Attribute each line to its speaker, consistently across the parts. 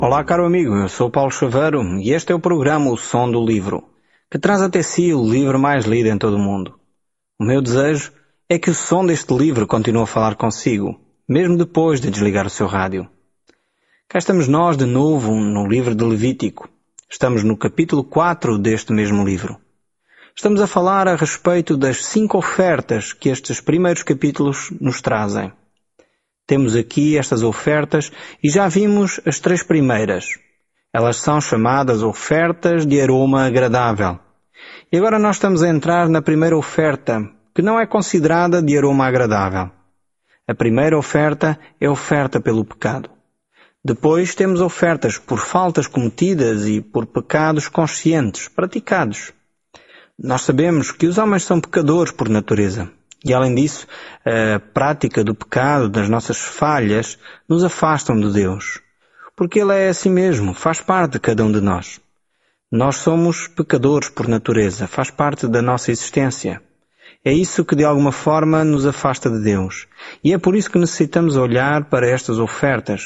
Speaker 1: Olá, caro amigo, eu sou Paulo Chaveiro e este é o programa O Som do Livro, que traz até si o livro mais lido em todo o mundo. O meu desejo é que o som deste livro continue a falar consigo, mesmo depois de desligar o seu rádio. Cá estamos nós de novo no livro de Levítico. Estamos no capítulo 4 deste mesmo livro. Estamos a falar a respeito das 5 ofertas que estes primeiros capítulos nos trazem. Temos aqui estas ofertas e já vimos as 3 primeiras. Elas são chamadas ofertas de aroma agradável. E agora nós estamos a entrar na primeira oferta, que não é considerada de aroma agradável. A primeira oferta é a oferta pelo pecado. Depois temos ofertas por faltas cometidas e por pecados conscientes, praticados. Nós sabemos que os homens são pecadores por natureza. E além disso, a prática do pecado, das nossas falhas, nos afastam de Deus. Porque Ele é assim mesmo, faz parte de cada um de nós. Nós somos pecadores por natureza, faz parte da nossa existência. É isso que de alguma forma nos afasta de Deus. E é por isso que necessitamos olhar para estas ofertas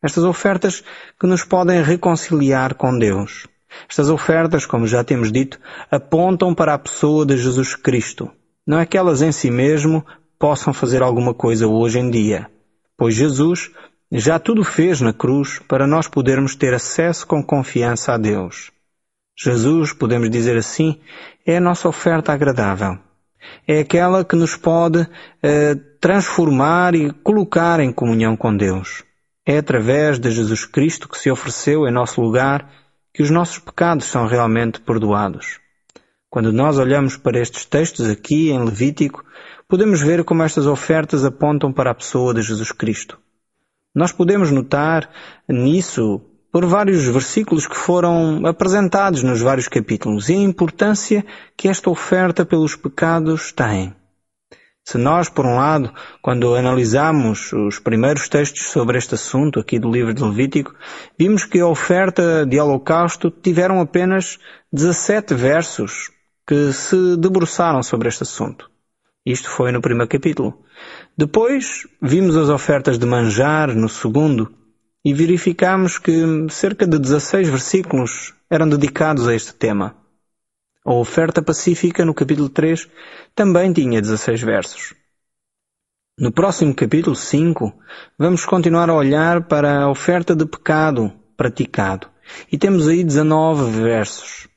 Speaker 1: que nos podem reconciliar com Deus. Estas ofertas, como já temos dito, apontam para a pessoa de Jesus Cristo. Não é que elas em si mesmo possam fazer alguma coisa hoje em dia, pois Jesus já tudo fez na cruz para nós podermos ter acesso com confiança a Deus. Jesus, podemos dizer assim, é a nossa oferta agradável. É aquela que nos pode transformar e colocar em comunhão com Deus. É através de Jesus Cristo que se ofereceu em nosso lugar que os nossos pecados são realmente perdoados. Quando nós olhamos para estes textos aqui em Levítico, podemos ver como estas ofertas apontam para a pessoa de Jesus Cristo. Nós podemos notar nisso por vários versículos que foram apresentados nos vários capítulos e a importância que esta oferta pelos pecados tem. Se nós, por um lado, quando analisamos os primeiros textos sobre este assunto aqui do livro de Levítico, vimos que a oferta de holocausto tiveram apenas 17 versos que se debruçaram sobre este assunto. Isto foi no primeiro capítulo. Depois vimos as ofertas de manjar no segundo e verificamos que cerca de 16 versículos eram dedicados a este tema. A oferta pacífica no capítulo 3 também tinha 16 versos. No próximo capítulo 5 vamos continuar a olhar para a oferta de pecado praticado e temos aí 19 versos.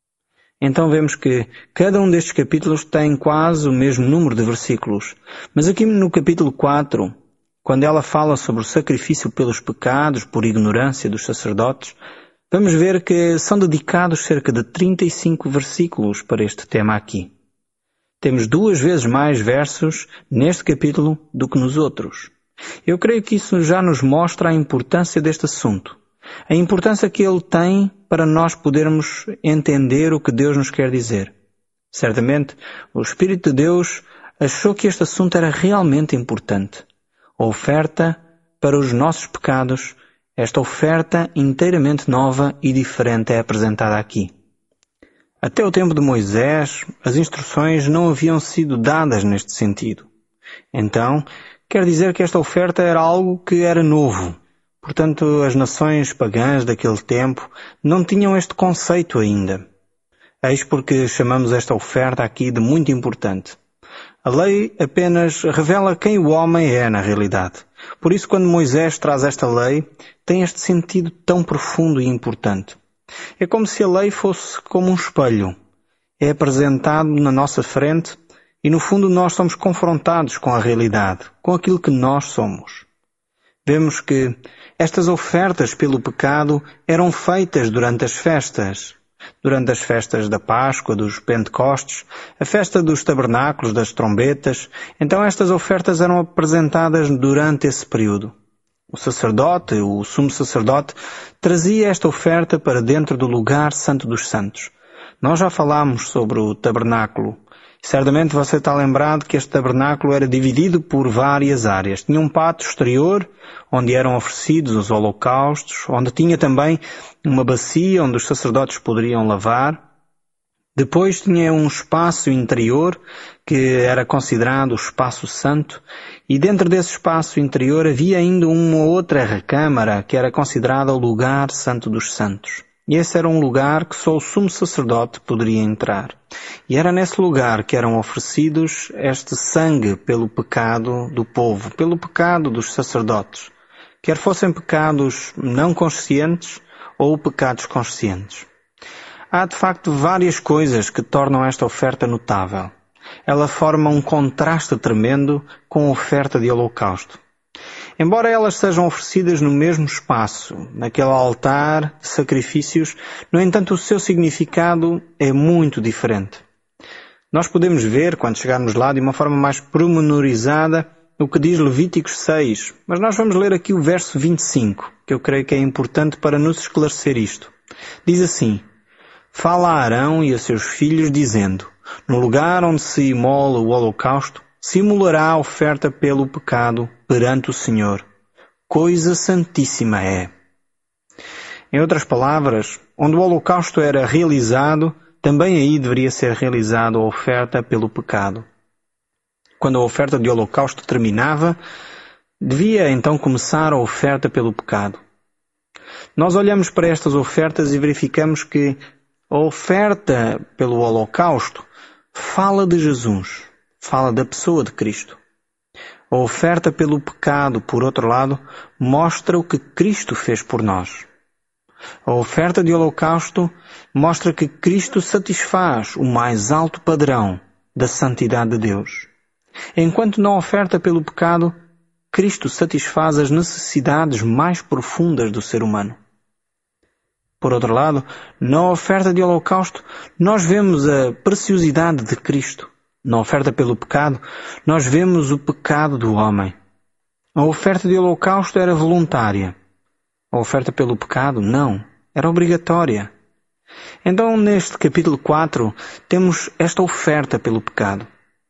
Speaker 1: Então vemos que cada um destes capítulos tem quase o mesmo número de versículos. Mas aqui no capítulo 4, quando ela fala sobre o sacrifício pelos pecados por ignorância dos sacerdotes, vamos ver que são dedicados cerca de 35 versículos para este tema aqui. Temos 2 vezes mais versos neste capítulo do que nos outros. Eu creio que isso já nos mostra a importância deste assunto. A importância que ele tem para nós podermos entender o que Deus nos quer dizer. Certamente, o Espírito de Deus achou que este assunto era realmente importante. A oferta para os nossos pecados, esta oferta inteiramente nova e diferente é apresentada aqui. Até o tempo de Moisés, as instruções não haviam sido dadas neste sentido. Então, quer dizer que esta oferta era algo que era novo. Portanto, as nações pagãs daquele tempo não tinham este conceito ainda. Eis porque chamamos esta oferta aqui de muito importante. A lei apenas revela quem o homem é na realidade. Por isso, quando Moisés traz esta lei, tem este sentido tão profundo e importante. É como se a lei fosse como um espelho. É apresentado na nossa frente e, no fundo, nós somos confrontados com a realidade, com aquilo que nós somos. Vemos que estas ofertas pelo pecado eram feitas durante as festas da Páscoa, dos Pentecostes, a festa dos tabernáculos, das trombetas. Então estas ofertas eram apresentadas durante esse período. O sacerdote, o sumo sacerdote, trazia esta oferta para dentro do lugar santo dos santos. Nós já falámos sobre o tabernáculo. Certamente você está lembrado que este tabernáculo era dividido por várias áreas. Tinha um pátio exterior, onde eram oferecidos os holocaustos, onde tinha também uma bacia onde os sacerdotes poderiam lavar. Depois tinha um espaço interior, que era considerado o espaço santo, e dentro desse espaço interior havia ainda uma outra recâmara, que era considerada o lugar santo dos santos. E esse era um lugar que só o sumo sacerdote poderia entrar. E era nesse lugar que eram oferecidos este sangue pelo pecado do povo, pelo pecado dos sacerdotes, quer fossem pecados não conscientes ou pecados conscientes. Há de facto várias coisas que tornam esta oferta notável. Ela forma um contraste tremendo com a oferta de holocausto. Embora elas sejam oferecidas no mesmo espaço, naquele altar de sacrifícios, no entanto o seu significado é muito diferente. Nós podemos ver, quando chegarmos lá, de uma forma mais pormenorizada, o que diz Levíticos 6, mas nós vamos ler aqui o verso 25, que eu creio que é importante para nos esclarecer isto. Diz assim: Fala a Arão e a seus filhos, dizendo: No lugar onde se imola o holocausto, se imolará a oferta pelo pecado perante o Senhor. Coisa santíssima é. Em outras palavras, onde o holocausto era realizado, também aí deveria ser realizada a oferta pelo pecado. Quando a oferta de holocausto terminava, devia então começar a oferta pelo pecado. Nós olhamos para estas ofertas e verificamos que a oferta pelo holocausto fala de Jesus, fala da pessoa de Cristo. A oferta pelo pecado, por outro lado, mostra o que Cristo fez por nós. A oferta de holocausto mostra que Cristo satisfaz o mais alto padrão da santidade de Deus. Enquanto na oferta pelo pecado, Cristo satisfaz as necessidades mais profundas do ser humano. Por outro lado, na oferta de holocausto, nós vemos a preciosidade de Cristo. Na oferta pelo pecado, nós vemos o pecado do homem. A oferta de holocausto era voluntária. A oferta pelo pecado, não. Era obrigatória. Então, neste capítulo 4, temos esta oferta pelo pecado.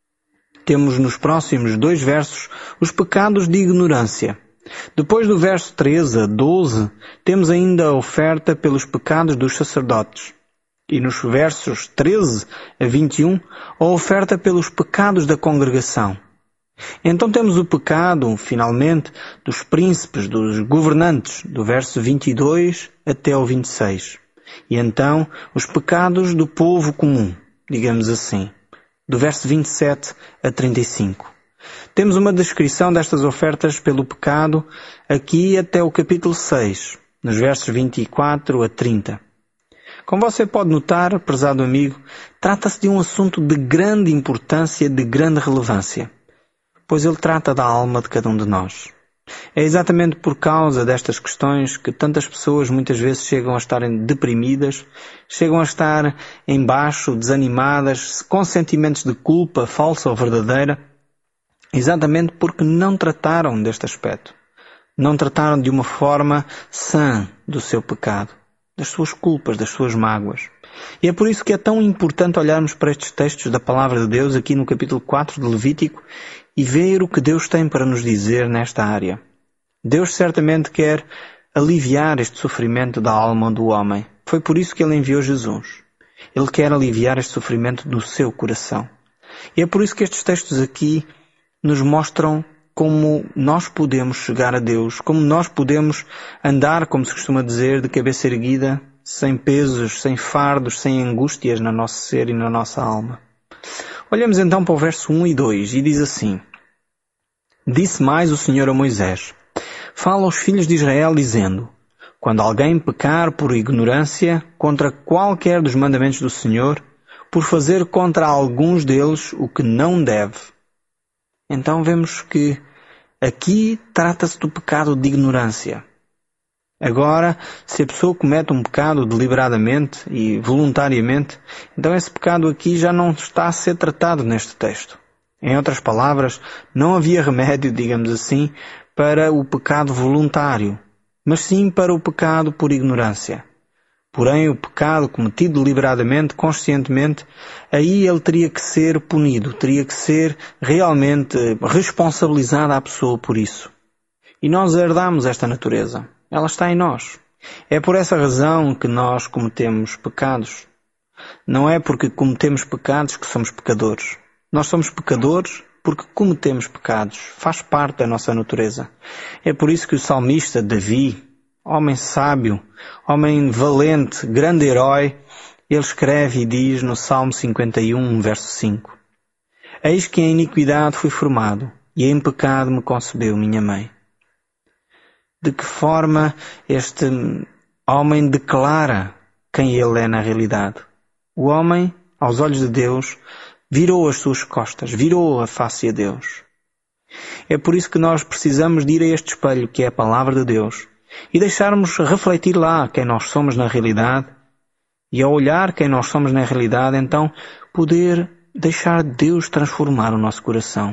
Speaker 1: Temos nos próximos 2 versos os pecados de ignorância. Depois do verso 13 a 12, temos ainda a oferta pelos pecados dos sacerdotes. E nos versos 13 a 21, a oferta pelos pecados da congregação. Então temos o pecado, finalmente, dos príncipes, dos governantes, do verso 22 até o 26. E então, os pecados do povo comum, digamos assim, do verso 27 a 35. Temos uma descrição destas ofertas pelo pecado aqui até o capítulo 6, nos versos 24 a 30. Como você pode notar, prezado amigo, trata-se de um assunto de grande importância, de grande relevância, pois ele trata da alma de cada um de nós. É exatamente por causa destas questões que tantas pessoas muitas vezes chegam a estarem deprimidas, chegam a estar em baixo, desanimadas, com sentimentos de culpa, falsa ou verdadeira, exatamente porque não trataram deste aspecto. Não trataram de uma forma sã do seu pecado, das suas culpas, das suas mágoas. E é por isso que é tão importante olharmos para estes textos da Palavra de Deus aqui no capítulo 4 de Levítico e ver o que Deus tem para nos dizer nesta área. Deus certamente quer aliviar este sofrimento da alma do homem. Foi por isso que Ele enviou Jesus. Ele quer aliviar este sofrimento do seu coração. E é por isso que estes textos aqui nos mostram como nós podemos chegar a Deus, como nós podemos andar, como se costuma dizer, de cabeça erguida, sem pesos, sem fardos, sem angústias no nosso ser e na nossa alma. Olhamos então para o verso 1 e 2 e diz assim: Disse mais o Senhor a Moisés: Fala aos filhos de Israel dizendo: Quando alguém pecar por ignorância contra qualquer dos mandamentos do Senhor, por fazer contra alguns deles o que não deve. Então vemos que aqui trata-se do pecado de ignorância. Agora, se a pessoa comete um pecado deliberadamente e voluntariamente, então esse pecado aqui já não está a ser tratado neste texto. Em outras palavras, não havia remédio, digamos assim, para o pecado voluntário, mas sim para o pecado por ignorância. Porém, o pecado cometido deliberadamente, conscientemente, aí ele teria que ser punido, teria que ser realmente responsabilizada a pessoa por isso. E nós herdamos esta natureza. Ela está em nós. É por essa razão que nós cometemos pecados. Não é porque cometemos pecados que somos pecadores. Nós somos pecadores porque cometemos pecados. Faz parte da nossa natureza. É por isso que o salmista Davi, homem sábio, homem valente, grande herói, ele escreve e diz no Salmo 51, verso 5: Eis que em iniquidade fui formado, e em pecado me concebeu minha mãe. De que forma este homem declara quem ele é na realidade? O homem, aos olhos de Deus, virou as suas costas, virou a face a Deus. É por isso que nós precisamos de ir a este espelho, que é a palavra de Deus, e deixarmos refletir lá quem nós somos na realidade, e ao olhar quem nós somos na realidade, então poder deixar Deus transformar o nosso coração.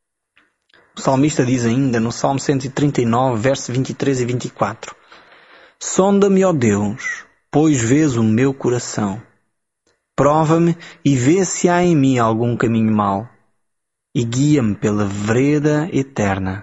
Speaker 1: O salmista diz ainda no Salmo 139, versos 23 e 24: Sonda-me, ó Deus, pois vês o meu coração. Prova-me e vê se há em mim algum caminho mau, e guia-me pela vereda eterna.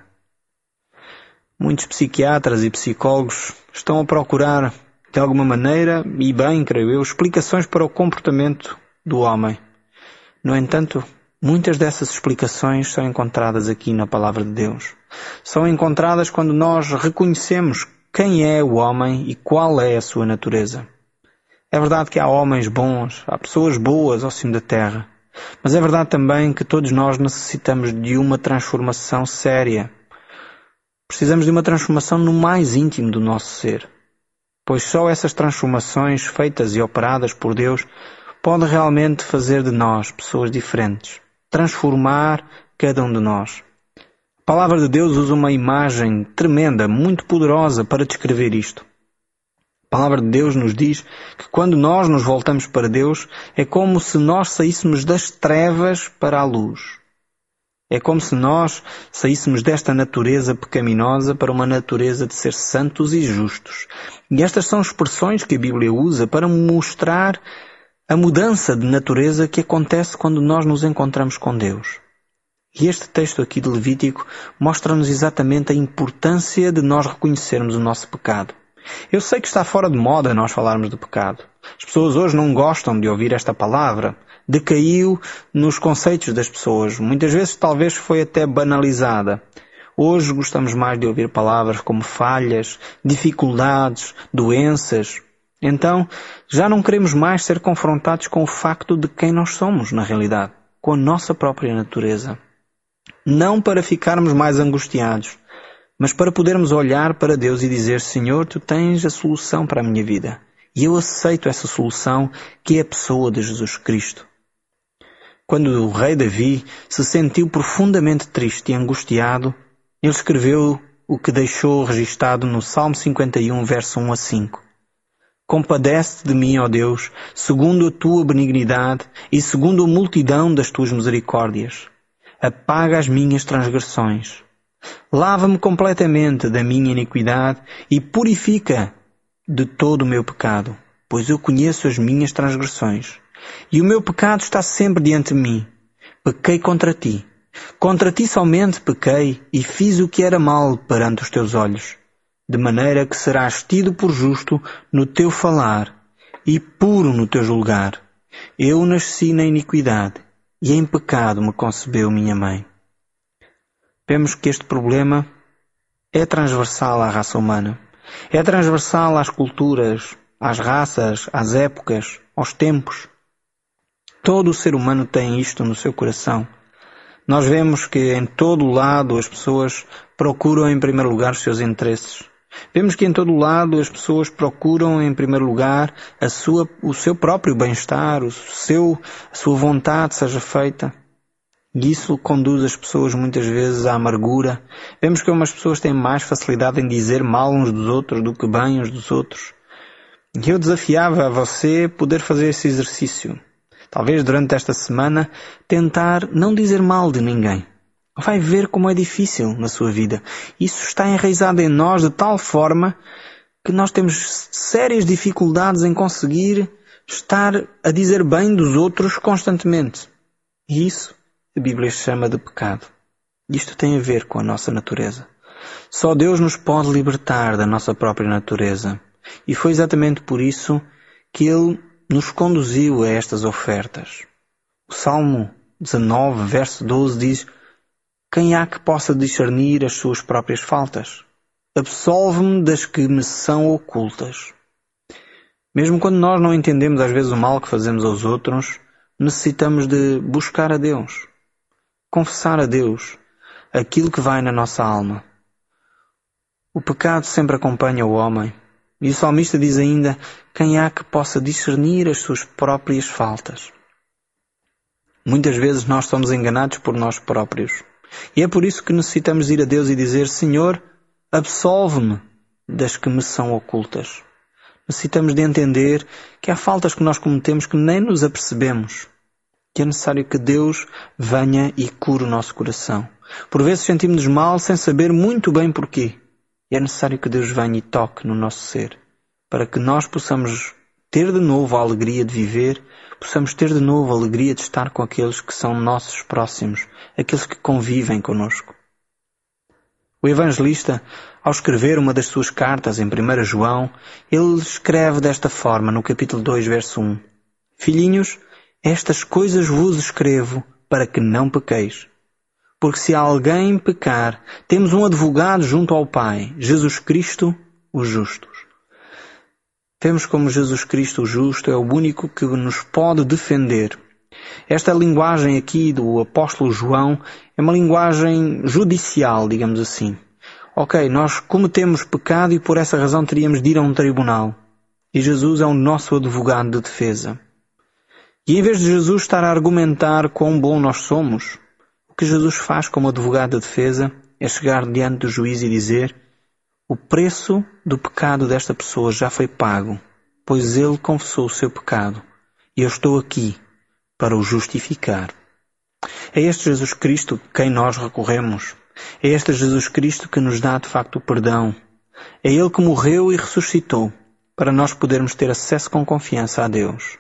Speaker 1: Muitos psiquiatras e psicólogos estão a procurar, de alguma maneira, e bem, creio eu, explicações para o comportamento do homem. No entanto, muitas dessas explicações são encontradas aqui na Palavra de Deus. São encontradas quando nós reconhecemos quem é o homem e qual é a sua natureza. É verdade que há homens bons, há pessoas boas ao cimo da terra, mas é verdade também que todos nós necessitamos de uma transformação séria. Precisamos de uma transformação no mais íntimo do nosso ser, pois só essas transformações feitas e operadas por Deus podem realmente fazer de nós pessoas diferentes, transformar cada um de nós. A Palavra de Deus usa uma imagem tremenda, muito poderosa para descrever isto. A Palavra de Deus nos diz que quando nós nos voltamos para Deus, é como se nós saíssemos das trevas para a luz. É como se nós saíssemos desta natureza pecaminosa para uma natureza de ser santos e justos. E estas são expressões que a Bíblia usa para mostrar a mudança de natureza que acontece quando nós nos encontramos com Deus. E este texto aqui de Levítico mostra-nos exatamente a importância de nós reconhecermos o nosso pecado. Eu sei que está fora de moda nós falarmos do pecado. As pessoas hoje não gostam de ouvir esta palavra. Decaiu nos conceitos das pessoas. Muitas vezes talvez foi até banalizada. Hoje gostamos mais de ouvir palavras como falhas, dificuldades, doenças. Então, já não queremos mais ser confrontados com o facto de quem nós somos na realidade, com a nossa própria natureza. Não para ficarmos mais angustiados, mas para podermos olhar para Deus e dizer: Senhor, Tu tens a solução para a minha vida. E eu aceito essa solução, que é a pessoa de Jesus Cristo. Quando o rei Davi se sentiu profundamente triste e angustiado, ele escreveu o que deixou registado no Salmo 51, verso 1 a 5. Compadece-te de mim, ó Deus, segundo a Tua benignidade e segundo a multidão das Tuas misericórdias. Apaga as minhas transgressões. Lava-me completamente da minha iniquidade e purifica de todo o meu pecado, pois eu conheço as minhas transgressões. E o meu pecado está sempre diante de mim. Pequei contra Ti. Contra Ti somente pequei e fiz o que era mal perante os Teus olhos, de maneira que serás tido por justo no Teu falar e puro no Teu julgar. Eu nasci na iniquidade e em pecado me concebeu minha mãe. Vemos que este problema é transversal à raça humana. É transversal às culturas, às raças, às épocas, aos tempos. Todo o ser humano tem isto no seu coração. Nós vemos que em todo o lado as pessoas procuram em primeiro lugar os seus interesses. Vemos que em todo o lado as pessoas procuram em primeiro lugar o seu próprio bem-estar, a sua vontade seja feita. E isso conduz as pessoas muitas vezes à amargura. Vemos que umas pessoas têm mais facilidade em dizer mal uns dos outros do que bem uns dos outros. E eu desafiava a você poder fazer esse exercício. Talvez durante esta semana tentar não dizer mal de ninguém. Vai ver como é difícil na sua vida. Isso está enraizado em nós de tal forma que nós temos sérias dificuldades em conseguir estar a dizer bem dos outros constantemente. E isso a Bíblia chama de pecado. Isto tem a ver com a nossa natureza. Só Deus nos pode libertar da nossa própria natureza. E foi exatamente por isso que Ele nos conduziu a estas ofertas. O Salmo 19, verso 12 diz: quem há que possa discernir as suas próprias faltas? Absolve-me das que me são ocultas. Mesmo quando nós não entendemos às vezes o mal que fazemos aos outros, necessitamos de buscar a Deus, confessar a Deus aquilo que vai na nossa alma. O pecado sempre acompanha o homem. E o salmista diz ainda: quem há que possa discernir as suas próprias faltas? Muitas vezes nós somos enganados por nós próprios. E é por isso que necessitamos ir a Deus e dizer: Senhor, absolve-me das que me são ocultas. Necessitamos de entender que há faltas que nós cometemos que nem nos apercebemos. Que é necessário que Deus venha e cure o nosso coração. Por vezes sentimos-nos mal sem saber muito bem porquê. E é necessário que Deus venha e toque no nosso ser, para que nós possamos ter de novo a alegria de viver, possamos ter de novo a alegria de estar com aqueles que são nossos próximos, aqueles que convivem conosco. O evangelista, ao escrever uma das suas cartas em 1 João, ele escreve desta forma no capítulo 2, verso 1. Filhinhos, estas coisas vos escrevo para que não pequeis. Porque se alguém pecar, temos um advogado junto ao Pai, Jesus Cristo, o justo. Vemos como Jesus Cristo, o justo, é o único que nos pode defender. Esta linguagem aqui do apóstolo João é uma linguagem judicial, digamos assim. Ok, nós cometemos pecado e por essa razão teríamos de ir a um tribunal. E Jesus é o nosso advogado de defesa. E em vez de Jesus estar a argumentar quão bom nós somos, o que Jesus faz como advogado de defesa é chegar diante do juiz e dizer: o preço do pecado desta pessoa já foi pago, pois ele confessou o seu pecado, e eu estou aqui para o justificar. É este Jesus Cristo a quem nós recorremos. É este Jesus Cristo que nos dá de facto o perdão. É Ele que morreu e ressuscitou para nós podermos ter acesso com confiança a Deus.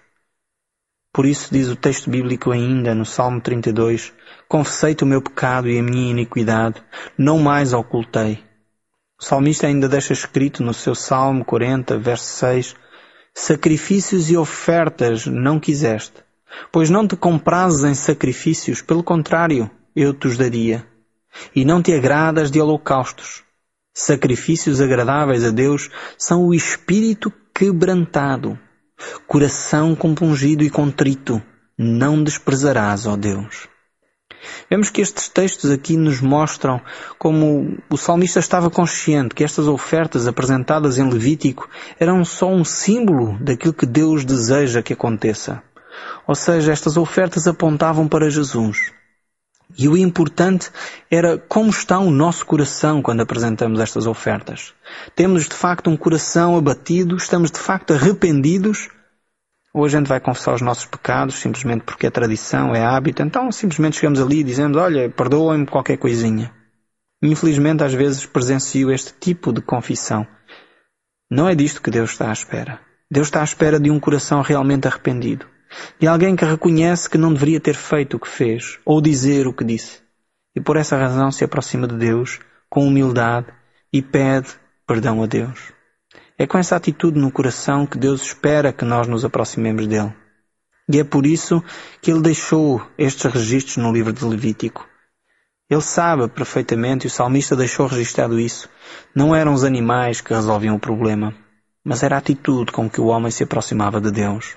Speaker 1: Por isso diz o texto bíblico ainda no Salmo 32, confessei-te o meu pecado e a minha iniquidade, não mais a ocultei. O salmista ainda deixa escrito no seu Salmo 40, verso 6, sacrifícios e ofertas não quiseste, pois não te comprases em sacrifícios, pelo contrário, eu te os daria. E não te agradas de holocaustos. Sacrifícios agradáveis a Deus são o espírito quebrantado, coração compungido e contrito, não desprezarás, ó Deus. Vemos que estes textos aqui nos mostram como o salmista estava consciente que estas ofertas apresentadas em Levítico eram só um símbolo daquilo que Deus deseja que aconteça. Ou seja, estas ofertas apontavam para Jesus. E o importante era como está o nosso coração quando apresentamos estas ofertas. Temos de facto um coração abatido, estamos de facto arrependidos, ou a gente vai confessar os nossos pecados simplesmente porque é tradição, é hábito, então simplesmente chegamos ali e dizemos, olha, perdoem-me qualquer coisinha. Infelizmente às vezes presencio este tipo de confissão. Não é disto que Deus está à espera. Deus está à espera de um coração realmente arrependido. De alguém que reconhece que não deveria ter feito o que fez, ou dizer o que disse. E por essa razão se aproxima de Deus com humildade e pede perdão a Deus. É com essa atitude no coração que Deus espera que nós nos aproximemos dele. E é por isso que ele deixou estes registros no livro de Levítico. Ele sabe perfeitamente, e o salmista deixou registado isso, não eram os animais que resolviam o problema, mas era a atitude com que o homem se aproximava de Deus.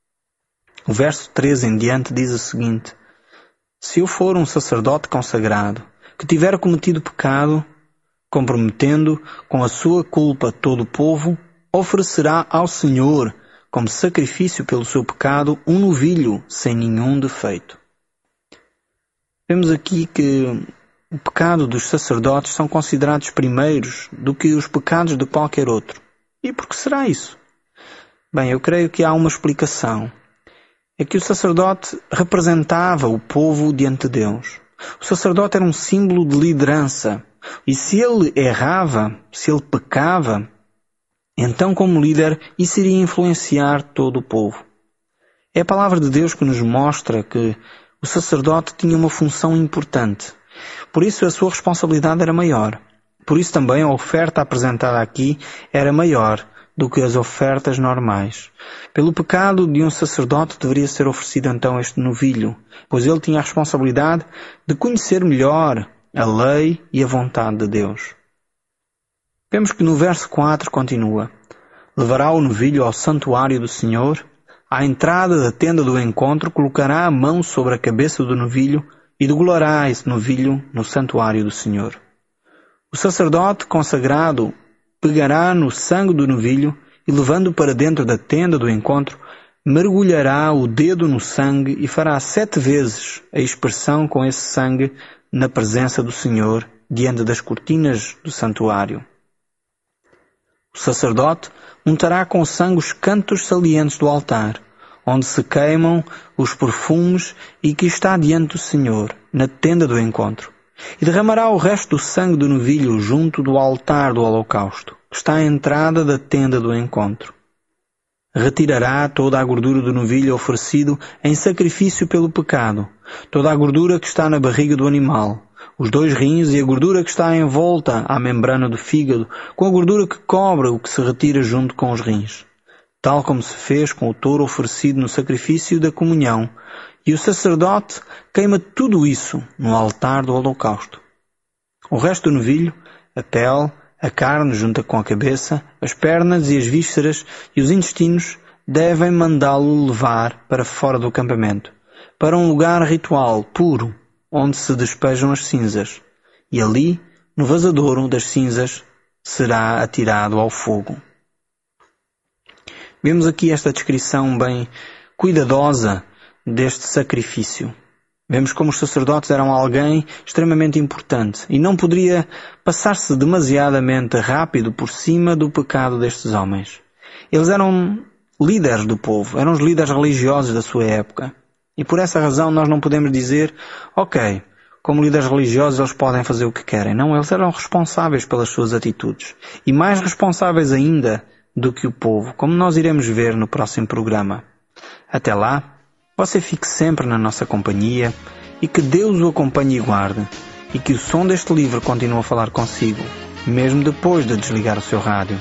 Speaker 1: O verso 13 em diante diz o seguinte, se eu for um sacerdote consagrado, que tiver cometido pecado, comprometendo com a sua culpa todo o povo, oferecerá ao Senhor, como sacrifício pelo seu pecado, um novilho sem nenhum defeito. Vemos aqui que o pecado dos sacerdotes são considerados primeiros do que os pecados de qualquer outro. E por que será isso? Bem, eu creio que há uma explicação. É que o sacerdote representava o povo diante de Deus. O sacerdote era um símbolo de liderança. E se ele errava, se ele pecava, então como líder isso iria influenciar todo o povo. É a palavra de Deus que nos mostra que o sacerdote tinha uma função importante. Por isso a sua responsabilidade era maior. Por isso também a oferta apresentada aqui era maior do que as ofertas normais. Pelo pecado de um sacerdote deveria ser oferecido então este novilho, pois ele tinha a responsabilidade de conhecer melhor a lei e a vontade de Deus. Vemos que no verso 4 continua: levará o novilho ao santuário do Senhor, à entrada da tenda do encontro, colocará a mão sobre a cabeça do novilho e degolará esse novilho no santuário do Senhor. O sacerdote consagrado pegará no sangue do novilho e, levando-o para dentro da tenda do encontro, mergulhará o dedo no sangue e fará 7 vezes a expressão com esse sangue na presença do Senhor, diante das cortinas do santuário. O sacerdote untará com sangue os cantos salientes do altar, onde se queimam os perfumes e que está diante do Senhor, na tenda do encontro, e derramará o resto do sangue do novilho junto do altar do holocausto, que está à entrada da tenda do encontro. Retirará toda a gordura do novilho oferecido em sacrifício pelo pecado, toda a gordura que está na barriga do animal, os 2 rins e a gordura que está em volta à membrana do fígado, com a gordura que cobre o que se retira junto com os rins, tal como se fez com o touro oferecido no sacrifício da comunhão, e o sacerdote queima tudo isso no altar do holocausto. O resto do novilho, a pele, a carne junta com a cabeça, as pernas e as vísceras e os intestinos devem mandá-lo levar para fora do acampamento, para um lugar ritual puro, onde se despejam as cinzas, e ali, no vazadouro das cinzas, será atirado ao fogo. Vemos aqui esta descrição bem cuidadosa deste sacrifício. Vemos como os sacerdotes eram alguém extremamente importante e não poderia passar-se demasiadamente rápido por cima do pecado destes homens. Eles eram líderes do povo, eram os líderes religiosos da sua época. E por essa razão nós não podemos dizer, ok, como líderes religiosos eles podem fazer o que querem. Não, eles eram responsáveis pelas suas atitudes. E mais responsáveis ainda do que o povo, como nós iremos ver no próximo programa. Até lá, você fique sempre na nossa companhia e que Deus o acompanhe e guarde, e que o som deste livro continue a falar consigo, mesmo depois de desligar o seu rádio.